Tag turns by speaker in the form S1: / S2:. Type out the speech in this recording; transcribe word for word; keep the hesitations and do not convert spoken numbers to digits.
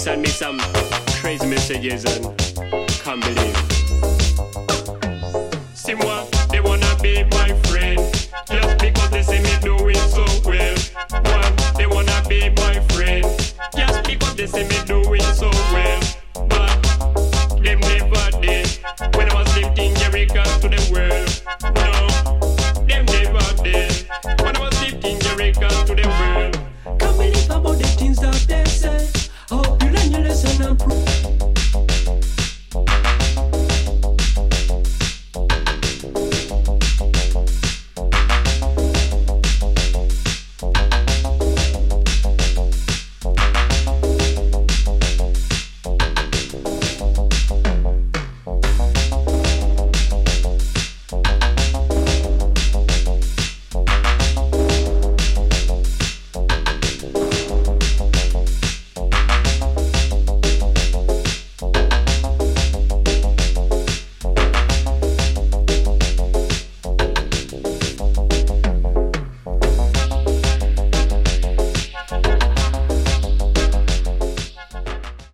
S1: send me some crazy messages and can't believe. See what they wanna be my friend, just because they see me doing so well. One, they wanna be my friend, just because they see me doing so well. But them never did when I was lifting Jericho to the world. No, them never did when I was lifting Jericho to the world.
S2: Can't believe about the things that they say. I hope you learn your lesson and prove.